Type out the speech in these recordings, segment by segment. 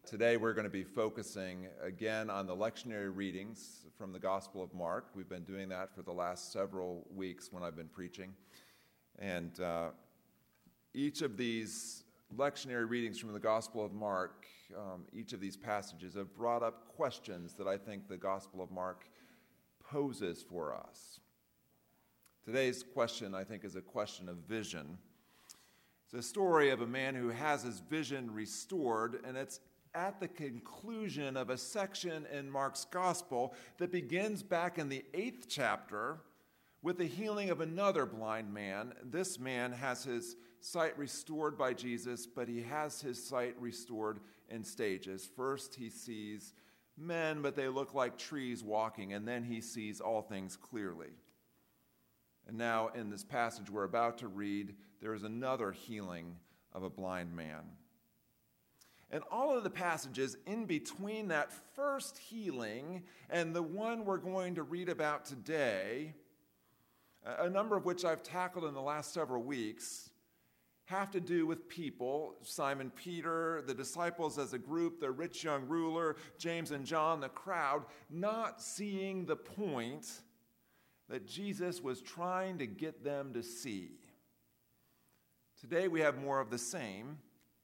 Today we're going to be focusing again on the lectionary readings from the Gospel of Mark. We've been doing that for the last several weeks when I've been preaching. And each of these lectionary readings from the Gospel of Mark, each of these passages have brought up questions that I think the Gospel of Mark poses for us. Today's question, I think, is a question of vision. It's a story of a man who has his vision restored, and it's at the conclusion of a section in Mark's Gospel that begins back in the 8th chapter with the healing of another blind man. This man has his sight restored by Jesus, but he has his sight restored in stages. First, he sees men, but they look like trees walking, and then he sees all things clearly. And now, in this passage we're about to read, there is another healing of a blind man. And all of the passages in between that first healing and the one we're going to read about today, a number of which I've tackled in the last several weeks, have to do with people: Simon Peter, the disciples as a group, the rich young ruler, James and John, the crowd, not seeing the point that Jesus was trying to get them to see. Today we have more of the same,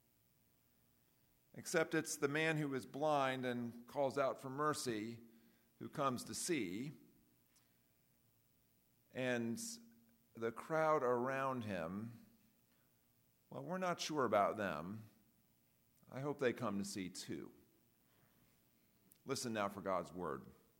except it's the man who is blind and calls out for mercy who comes to see, and the crowd around him, well, we're not sure about them. I hope they come to see too. Listen now for God's word.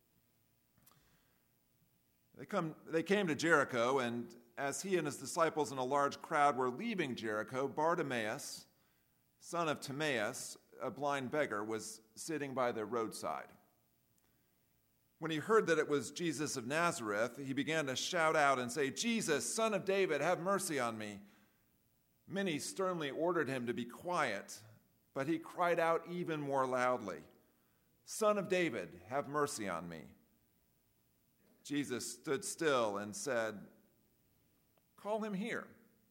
They came to Jericho, and as he and his disciples and a large crowd were leaving Jericho, Bartimaeus, son of Timaeus, a blind beggar, was sitting by the roadside. When he heard that it was Jesus of Nazareth, he began to shout out and say, "Jesus, Son of David, have mercy on me." Many sternly ordered him to be quiet, but he cried out even more loudly, "Son of David, have mercy on me." Jesus stood still and said, "Call him here."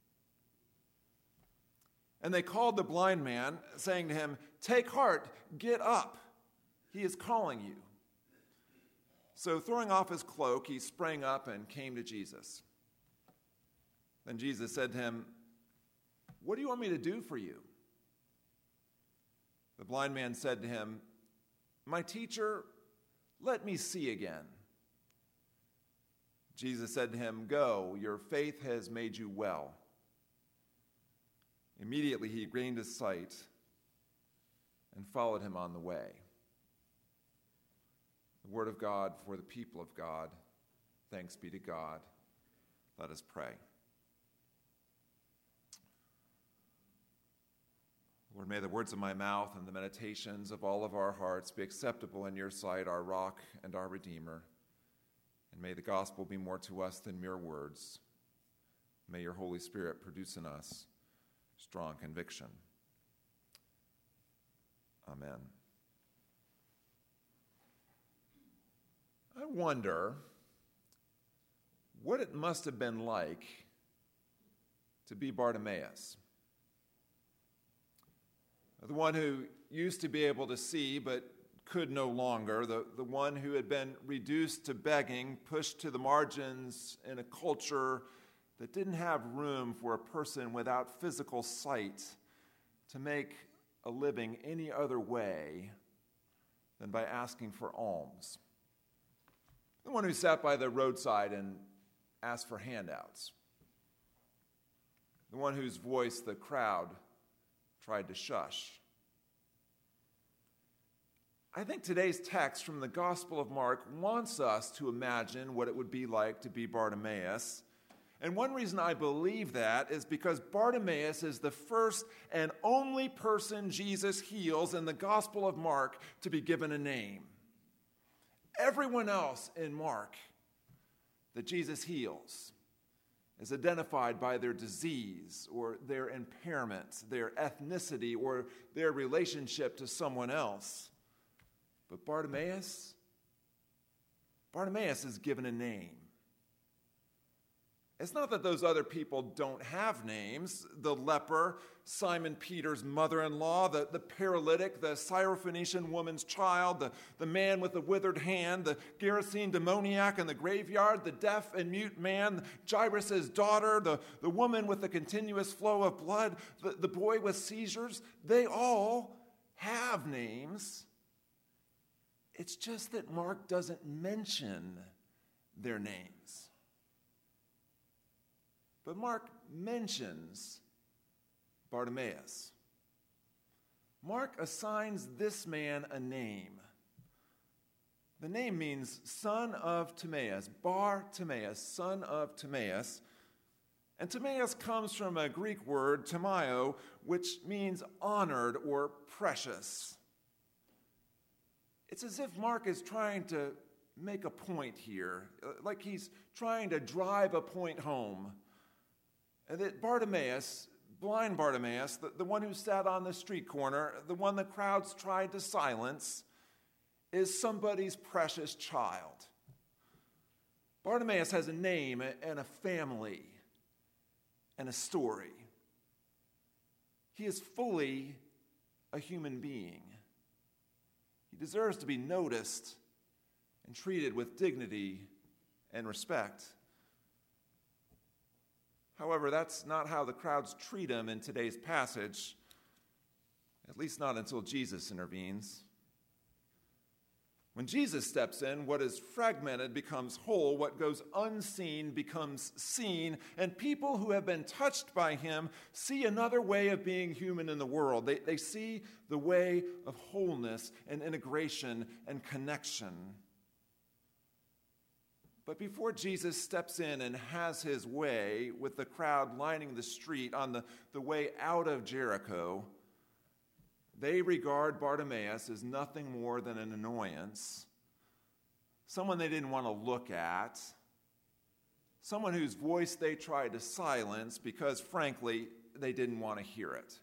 And they called the blind man, saying to him, "Take heart, get up. He is calling you." So throwing off his cloak, he sprang up and came to Jesus. Then Jesus said to him, "What do you want me to do for you?" The blind man said to him, "My teacher, let me see again." Jesus said to him, "Go, your faith has made you well." Immediately he gained his sight and followed him on the way. The word of God for the people of God. Thanks be to God. Let us pray. Lord, may the words of my mouth and the meditations of all of our hearts be acceptable in your sight, our rock and our redeemer. And may the gospel be more to us than mere words. May your Holy Spirit produce in us strong conviction. Amen. I wonder what it must have been like to be Bartimaeus, the one who used to be able to see but could no longer, the one who had been reduced to begging, pushed to the margins in a culture that didn't have room for a person without physical sight to make a living any other way than by asking for alms. The one who sat by the roadside and asked for handouts. The one whose voice the crowd tried to shush. I think today's text from the Gospel of Mark wants us to imagine what it would be like to be Bartimaeus. And one reason I believe that is because Bartimaeus is the first and only person Jesus heals in the Gospel of Mark to be given a name. Everyone else in Mark that Jesus heals is identified by their disease or their impairment, their ethnicity, or their relationship to someone else. But Bartimaeus is given a name. It's not that those other people don't have names. The leper, Simon Peter's mother-in-law, the paralytic, the Syrophoenician woman's child, the man with the withered hand, the Gerasene demoniac in the graveyard, the deaf and mute man, Jairus' daughter, the woman with the continuous flow of blood, the boy with seizures. They all have names. It's just that Mark doesn't mention their names. But Mark mentions Bartimaeus. Mark assigns this man a name. The name means son of Timaeus, Bartimaeus, son of Timaeus. And Timaeus comes from a Greek word, timao, which means honored or precious. It's as if Mark is trying to make a point here, like he's trying to drive a point home. And that Bartimaeus, blind Bartimaeus, the one who sat on the street corner, the one the crowds tried to silence, is somebody's precious child. Bartimaeus has a name and a family and a story. He is fully a human being. He deserves to be noticed and treated with dignity and respect. However, that's not how the crowds treat him in today's passage, at least not until Jesus intervenes. When Jesus steps in, what is fragmented becomes whole, what goes unseen becomes seen, and people who have been touched by him see another way of being human in the world. They see the way of wholeness and integration and connection. But before Jesus steps in and has his way with the crowd lining the street on the way out of Jericho, they regard Bartimaeus as nothing more than an annoyance, someone they didn't want to look at, someone whose voice they tried to silence because, frankly, they didn't want to hear it.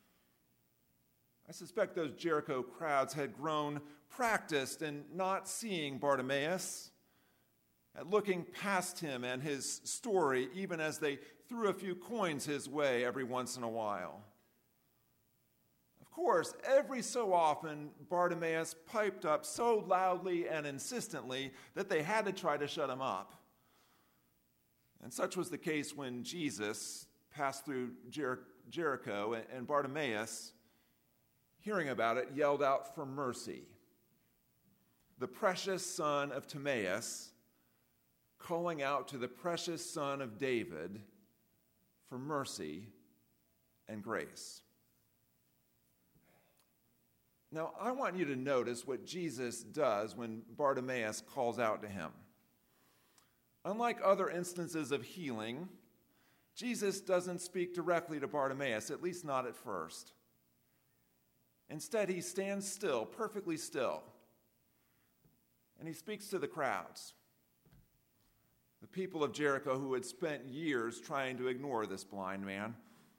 I suspect those Jericho crowds had grown practiced in not seeing Bartimaeus, at looking past him and his story, even as they threw a few coins his way every once in a while. Of course, every so often, Bartimaeus piped up so loudly and insistently that they had to try to shut him up. And such was the case when Jesus passed through Jericho, and Bartimaeus, hearing about it, yelled out for mercy. The precious son of Timaeus, calling out to the precious son of David for mercy and grace. Now, I want you to notice what Jesus does when Bartimaeus calls out to him. Unlike other instances of healing, Jesus doesn't speak directly to Bartimaeus, at least not at first. Instead, he stands still, perfectly still, and he speaks to the crowds. The people of Jericho who had spent years trying to ignore this blind man.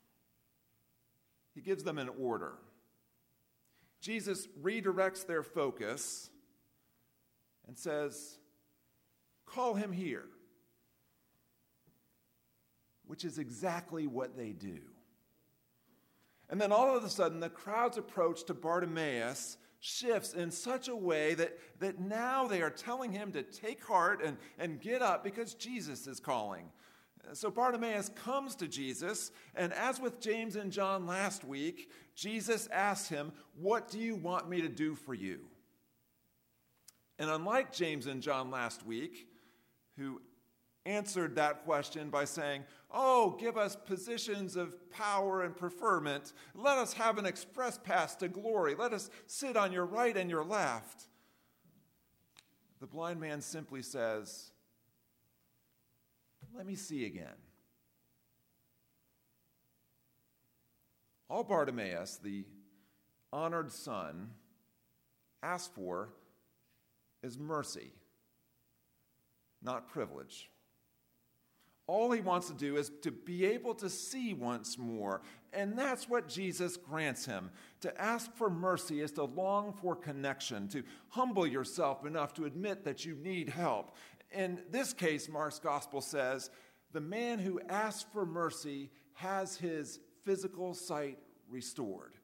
He gives them an order. Jesus redirects their focus and says, "Call him here," which is exactly what they do. And then all of a sudden, the crowd's approach to Bartimaeus shifts in such a way that now they are telling him to take heart and get up because Jesus is calling. So Bartimaeus comes to Jesus, and as with James and John last week, Jesus asks him, "What do you want me to do for you?" And unlike James and John last week, who answered that question by saying, "Oh, give us positions of power and preferment. Let us have an express pass to glory. Let us sit on your right and your left." The blind man simply says, "Let me see again." All Bartimaeus, the honored son, asks for is mercy, not privilege. All he wants to do is to be able to see once more, and that's what Jesus grants him. To ask for mercy is to long for connection, to humble yourself enough to admit that you need help. In this case, Mark's gospel says the man who asks for mercy has his physical sight restored.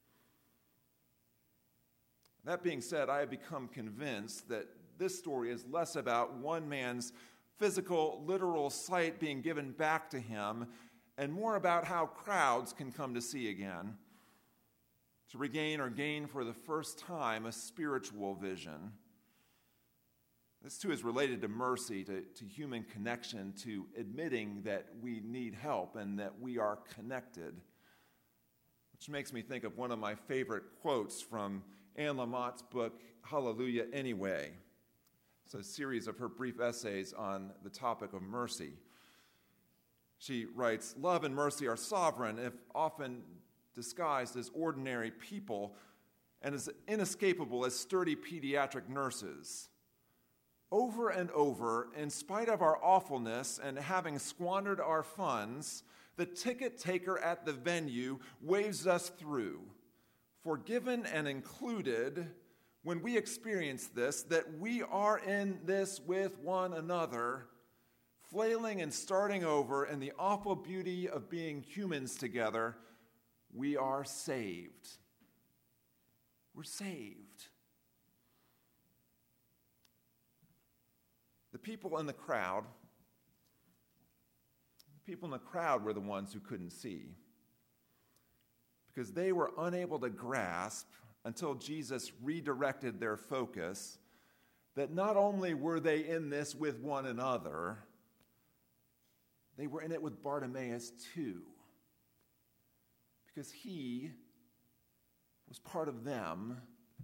That being said, I have become convinced that this story is less about one man's physical, literal sight being given back to him, and more about how crowds can come to see again, to regain or gain for the first time a spiritual vision. This too is related to mercy, to human connection, to admitting that we need help and that we are connected. Which makes me think of one of my favorite quotes from Anne Lamott's book, Hallelujah Anyway. It's a series of her brief essays on the topic of mercy. She writes, "Love and mercy are sovereign, if often disguised as ordinary people, and as inescapable as sturdy pediatric nurses. Over and over, in spite of our awfulness and having squandered our funds, the ticket taker at the venue waves us through, forgiven and included, when we experience this, that we are in this with one another, flailing and starting over in the awful beauty of being humans together, we are saved." We're saved. The people in the crowd were the ones who couldn't see, because they were unable to grasp until Jesus redirected their focus that not only were they in this with one another, they were in it with Bartimaeus too, because he was part of them,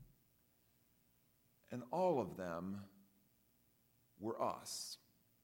and all of them were us.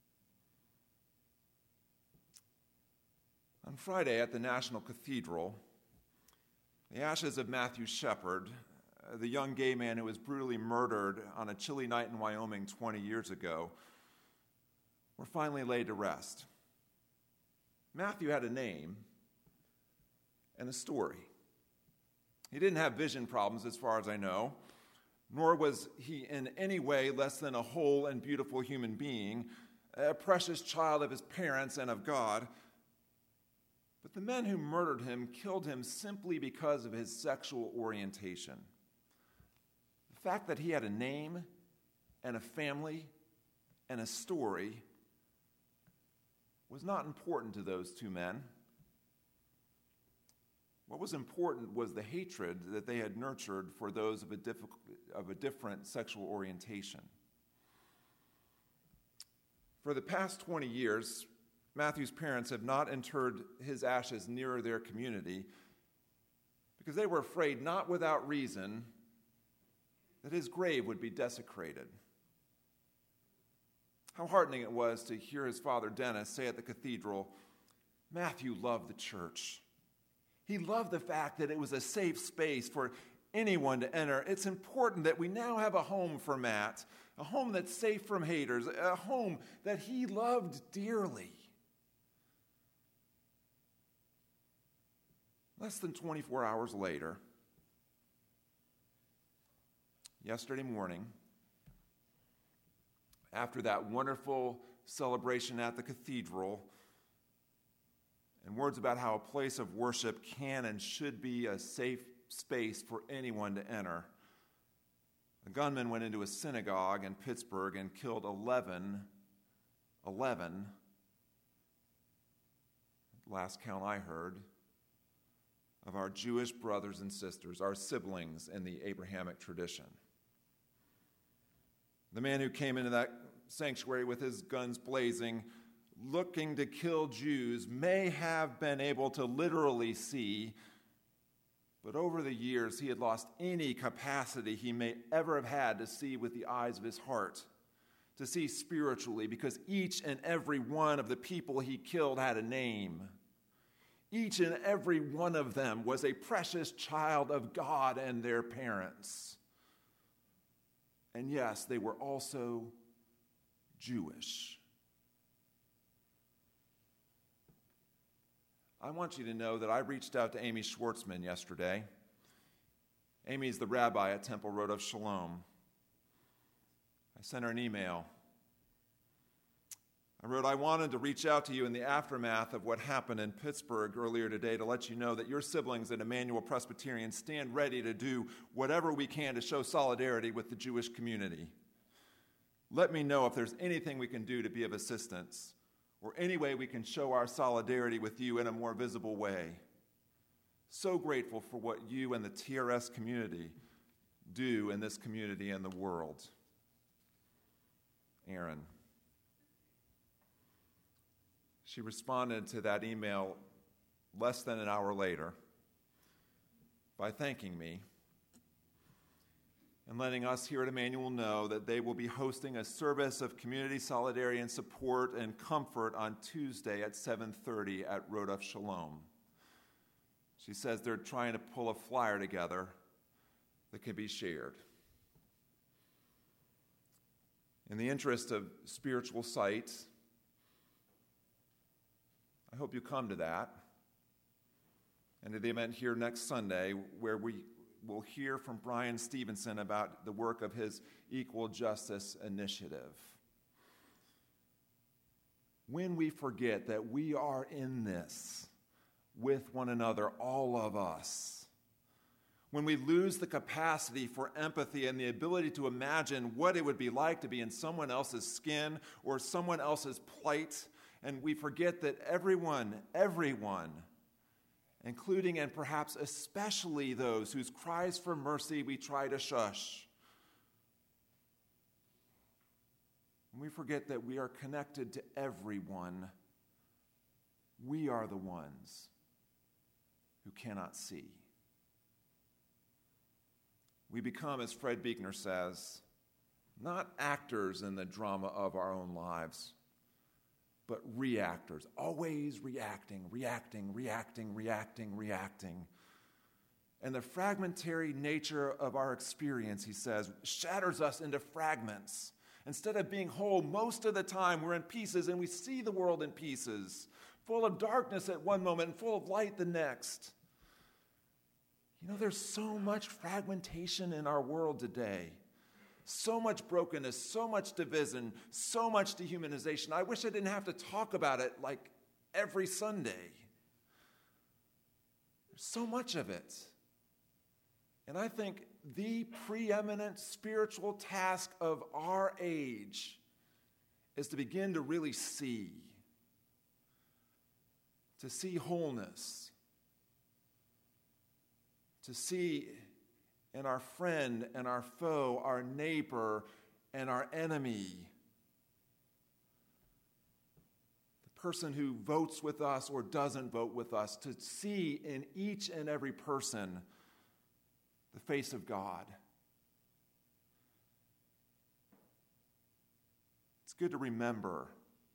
On Friday at the National Cathedral, the ashes of Matthew Shepard, the young gay man who was brutally murdered on a chilly night in Wyoming 20 years ago, were finally laid to rest. Matthew had a name and a story. He didn't have vision problems, as far as I know, nor was he in any way less than a whole and beautiful human being, a precious child of his parents and of God. But the men who murdered him killed him simply because of his sexual orientation. The fact that he had a name and a family and a story was not important to those two men. What was important was the hatred that they had nurtured for those of a different sexual orientation. For the past 20 years, Matthew's parents have not interred his ashes near their community because they were afraid, not without reason, that his grave would be desecrated. How heartening it was to hear his father, Dennis, say at the cathedral, "Matthew loved the church. He loved the fact that it was a safe space for anyone to enter. It's important that we now have a home for Matt, a home that's safe from haters, a home that he loved dearly." Less than 24 hours later, yesterday morning, after that wonderful celebration at the cathedral, and words about how a place of worship can and should be a safe space for anyone to enter, a gunman went into a synagogue in Pittsburgh and killed 11, last count I heard, of our Jewish brothers and sisters, our siblings in the Abrahamic tradition. The man who came into that sanctuary with his guns blazing, looking to kill Jews, may have been able to literally see, but over the years he had lost any capacity he may ever have had to see with the eyes of his heart, to see spiritually, because each and every one of the people he killed had a name. Each and every one of them was a precious child of God and their parents. And yes, they were also Jewish. I want you to know that I reached out to Amy Schwartzman yesterday. Amy is the rabbi at Temple Road of Shalom. I sent her an email. I wrote, I wanted to reach out to you in the aftermath of what happened in Pittsburgh earlier today to let you know that your siblings at Emmanuel Presbyterian stand ready to do whatever we can to show solidarity with the Jewish community. Let me know if there's anything we can do to be of assistance, or any way we can show our solidarity with you in a more visible way. So grateful for what you and the TRS community do in this community and the world. Aaron. She responded to that email less than an hour later by thanking me and letting us here at Emmanuel know that they will be hosting a service of community solidarity and support and comfort on Tuesday at 7:30 at Rodef Shalom. She says they're trying to pull a flyer together that can be shared. In the interest of spiritual sight, I hope you come to that, and to the event here next Sunday where we will hear from Brian Stevenson about the work of his Equal Justice Initiative. When we forget that we are in this with one another, all of us, when we lose the capacity for empathy and the ability to imagine what it would be like to be in someone else's skin or someone else's plight, and we forget that everyone, including and perhaps especially those whose cries for mercy we try to shush, when we forget that we are connected to everyone, we are the ones who cannot see. We become, as Fred Buechner says, not actors in the drama of our own lives, but reactors, always reacting. And the fragmentary nature of our experience, he says, shatters us into fragments. Instead of being whole most of the time, we're in pieces, and we see the world in pieces, full of darkness at one moment and full of light the next. You know, there's so much fragmentation in our world today. So much brokenness, so much division, so much dehumanization. I wish I didn't have to talk about it like every Sunday. There's so much of it. And I think the preeminent spiritual task of our age is to begin to really see wholeness, to see in our friend and our foe, our neighbor and our enemy, the person who votes with us or doesn't vote with us, to see in each and every person the face of God. It's good to remember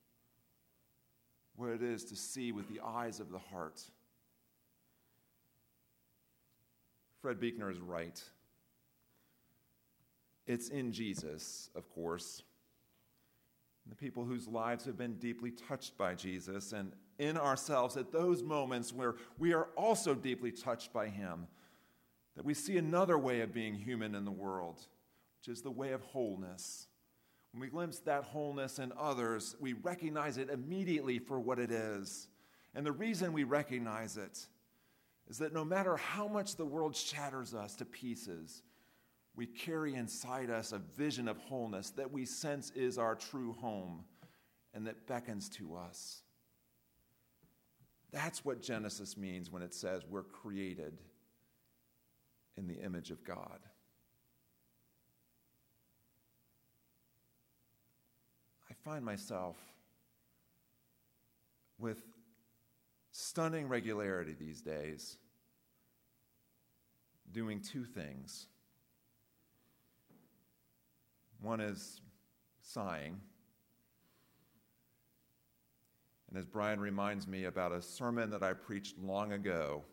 what it is to see with the eyes of the heart. Fred Buechner is right. It's in Jesus, of course, the people whose lives have been deeply touched by Jesus, and in ourselves at those moments where we are also deeply touched by him, that we see another way of being human in the world, which is the way of wholeness. When we glimpse that wholeness in others, we recognize it immediately for what it is. And the reason we recognize it is that no matter how much the world shatters us to pieces, we carry inside us a vision of wholeness that we sense is our true home and that beckons to us. That's what Genesis means when it says we're created in the image of God. I find myself with stunning regularity these days doing two things. One is sighing. And as Brian reminds me about a sermon that I preached long ago,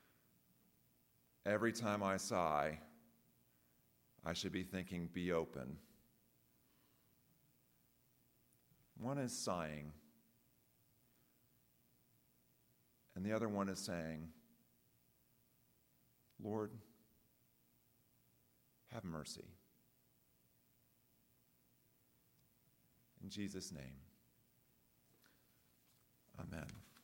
every time I sigh, I should be thinking, be open. One is sighing, and the other one is saying, Lord, have mercy. In Jesus' name, Amen.